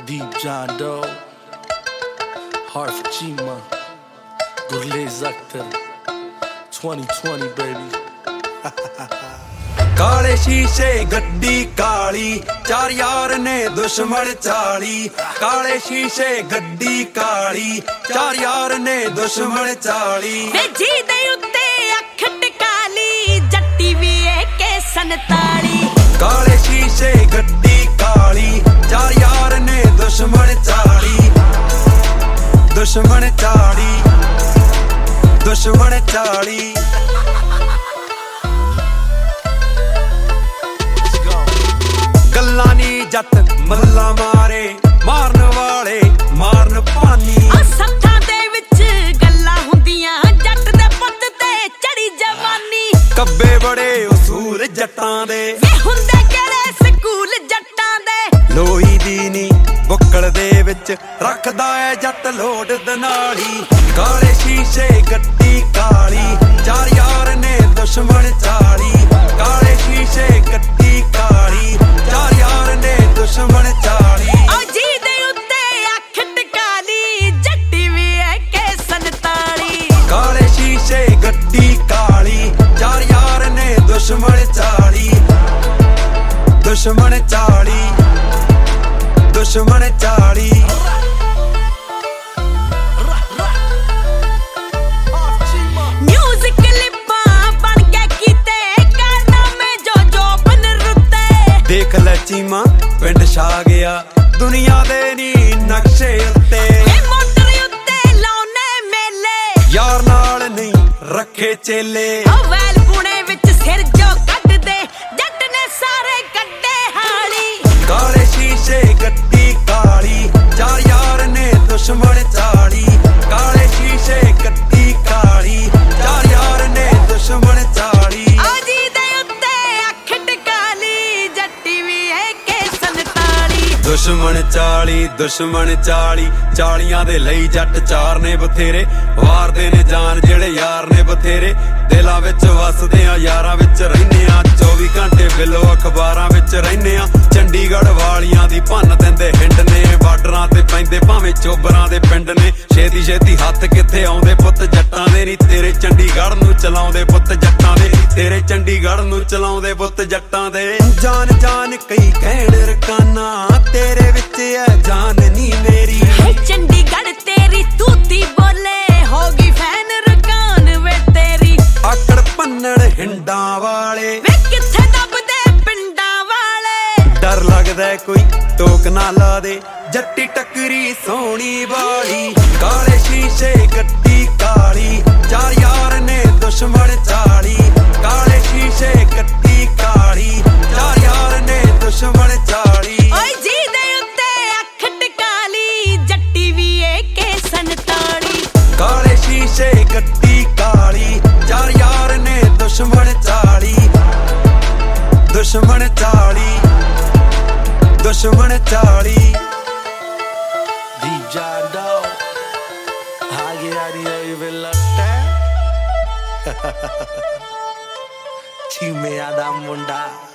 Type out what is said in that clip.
Deep John Doe, Harf Chima, Gurlez Akhtar, 2020 baby. ਕਾਲੇ ਸ਼ੀਸ਼ੇ ਗੱਡੀ ਕਾਲੀ, ਚਾਰ ਯਾਰ ਨੇ ਦੁਸ਼ਮਣ 40। ਕਾਲੇ ਸ਼ੀਸ਼ੇ ਗੱਡੀ ਕਾਲੀ, ਚਾਰ ਯਾਰ ਨੇ ਦੁਸ਼ਮਣ 40। ਵੇ ਜੀ ਦੇ ਉੱਤੇ ਅੱਖ ਟਿਕਾ ਲਈ, ਜੱਟੀ ਵੀ AK 47। ਕਾਲੇ ਸ਼ੀਸ਼ੇ ਗੱਡੀ ਕਾਲੀ, ਚਾਰ ਯਾਰ ਨੇ ਦੁਸ਼ਮਣ 40। ਦੁਸ਼ਮਣ 40, ਦੁਸ਼ਮਣ 40। ਗੱਲਾਂ ਨੀ ਜੱਟ ਮੱਲਾ ਮਾਰੇ, ਮਾਰਨ ਵਾਲੇ ਮਾਰਨ ਭਾਨੀ। ਸੱਥਾਂ ਦੇ ਵਿੱਚ ਗੱਲਾਂ ਹੁੰਦੀਆਂ, ਜੱਟ ਦੇ ਪੁੱਤ ਤੇ ਚੜੀ ਜਵਾਨੀ। ਕੱਬੇ ਬੜੇ ਉਸੂਲ ਜੱਟਾਂ ਦੇ, ਵੇ ਹੁੰਦੇ ਕਿਹੜੇ ਸਕੂਲ ਜੱਟਾਂ ਦੇ। ਲੋਈ ਦੀ ਨੀ ਬੁੱਕਲ ਦੇ ਵਿੱਚ ਰੱਖਦਾ ਐ ਜੱਟ ਲੋਡ ਦਨਾਲੀ। ਕਾਲੇ ਸ਼ੀਸ਼ੇ ਗੱਡੀ ਕਾਲੀ, ਚਾਰ ਯਾਰ ਨੇ ਦੁਸ਼ਮਣ 40। ਕਾਲੇ ਸ਼ੀਸ਼ੇ ਗੱਡੀ ਕਾਲੀ, ਚਾਰ ਯਾਰ ਨੇ ਦੁਸ਼ਮਣ 40। ਓ ਜੀ ਦੇ ਉੱਤੇ ਅੱਖ ਟਿਕਾ ਲਈ, ਜੱਟੀ ਵੀ AK 47। ਕਾਲੇ ਸ਼ੀਸ਼ੇ ਗੱਡੀ ਕਾਲੀ, ਚਾਰ ਯਾਰ ਨੇ ਦੁਸ਼ਮਣ 40। ਦੁਸ਼ਮਣ 40, ਦੁਸ਼ਮਣ 40। ਮਿਊਜ਼ਿਕ ਲਿਪਾਂ ਬਣ ਕੇ ਕੀਤੇ ਕਾਰਨਾਮੇ, ਜੋ ਬਨ ਰੁੱਤੇ। ਦੇਖ ਲੈ ਚੀਮਾ ਪਿੰਡ ਛਾ ਗਿਆ, ਦੁਨੀਆ ਦੇ ਨੀ ਨਕਸ਼ੇ ਉੱਤੇ। ਵੇ ਮੋਟਰ ਉੱਤੇ ਲਾਉਨੇ ਮੇਲੇ, ਯਾਰ ਨਾਲ ਨਹੀਂ ਰੱਖੇ ਚੇਲੇ। ਵੈਲ ਪੁਣੇ ਵਿੱਚ ਸਿਰ ਜੋ ਕੱਢਦੇ, ਜੱਟ ਨੇ ਸਾਰੇ ਕੱਢੇ ਹਾਲੀ। ਕਾਲੇ ਸ਼ੀਸ਼ੇ ਗੱਡੀ ਕਾਲੀ, ਚਾਰ ਯਾਰ ਨੇ ਦੁਸ਼ਮਣ 40। ਕਾਲੇ ਸ਼ੀਸ਼ੇ ਗੱਡੀ ਕਾਲੀ, ਚਾਰ ਯਾਰ ਨੇ ਦੁਸ਼ਮਣ 40। ਓ ਜੀ ਦੇ ਉੱਤੇ ਅੱਖ ਟਿਕਾ ਲਈ, ਜੱਟੀ ਵੀ AK 47। ਦੁਸ਼ਮਣ 40, ਦੁਸ਼ਮਣ 40। 40ਾਂ ਦੇ ਲਈ ਜੱਟ ਚਾਰ ਨੇ ਬਥੇਰੇ, ਵਾਰਦੇ ਨੇ ਜਾਨ ਜਿਹੜੇ ਯਾਰ ਨੇ ਬਥੇਰੇ। ਦਿਲਾਂ ਵਿੱਚ ਵਸਦੇ ਆ, ਯਾਰਾਂ ਵਿੱਚ ਰਹਿੰਦੇ ਆ, 24 ਘੰਟੇ ਬਿੱਲੋ ਅਖਬਾਰਾਂ ਵਿੱਚ ਰਹਿੰਦੇ ਆ। ਚੰਡੀਗੜ੍ਹ ਵਾਲੀਆਂ ਦੀ ਭੰਨ ਦਿੰਦੇ ਹਿੰਡ ਨੇ, ਬਾਰਡਰਾਂ ਤੇ ਪੈਂਦੇ ਭਾਵੇਂ ਚੋਬਰਾਂ ਦੇ ਪਿੰਡ ਨੇ। ਛੇਤੀ ਛੇਤੀ ਹੱਥ ਕਿੱਥੇ ਆਉਂਦੇ ਪੁੱਤ ਜੱਟਾਂ ਦੇ ਨੀ, ਤੇਰੇ ਚੰਡੀਗੜ੍ਹ ਨੂੰ ਚਲਾਉਂਦੇ ਪੁੱਤ ਜੱਟਾਂ ਦੇ। ਤੇਰੇ ਚੰਡੀਗੜ੍ਹ ਨੂੰ ਚਲਾਉਂਦੇ ਪੁੱਤ ਜੱਟਾਂ ਦੇ। ਜਾਨ ਜਾਨ ਕਈ ਕਹਿਣ ਰਕਾਨਾ, ਤੇਰੇ ਵਿੱਚ ਐ ਜਾਨ ਨੀ ਮੇਰੀ। ਹੇ ਚੰਡੀਗੜ੍ਹ ਤੇਰੀ ਤੂਤੀ ਬੋਲੇ, ਹੋ ਗਈ ਫੈਨ ਰਕਾਨ ਵੇ ਤੇਰੀ। ਆਕੜ ਭੰਨੜ ਹਿੰਡਾਂ ਵਾਲੇ, ਵੇ ਕਿੱਥੇ ਦੱਬਦੇ ਪਿੰਡਾਂ ਵਾਲੇ। ਡਰ ਲੱਗਦਾ ਕੋਈ ਟੋਕ ਨਾ ਲਾ ਦੇ, ਜੱਟੀ ਟੱਕਰੀ ਸੋਹਣੀ ਵਾਲੀ। ਕਾਲੇ ਸ਼ੀਸ਼ੇ ਗੱਡੀ ਕਾਲੀ, ਚਾਰ ਯਾਰ ਨੇ ਦੁਸ਼ਮਣ 40। ਕਾਲੇ ਸ਼ੀਸ਼ੇ ਗੱਡੀ ਕਾਲੀ, ਚਾਰ ਯਾਰ ਨੇ ਦੁਸ਼ਮਣ 40। ਓਏ ਜੀ ਦੇ ਉੱਤੇ ਅੱਖ ਟਿਕਾ ਲਈ, ਜੱਟੀ ਵੀ AK 47। ਕਾਲੇ ਸ਼ੀਸ਼ੇ ਗੱਡੀ ਕਾਲੀ, ਚਾਰ ਯਾਰ ਨੇ ਦੁਸ਼ਮਣ 40। ਦੁਸ਼ਮਣ 40, ਦੁਸ਼ਮਣ 40। Deep John Doe, Hagiari Velata, Chime Adam Munda.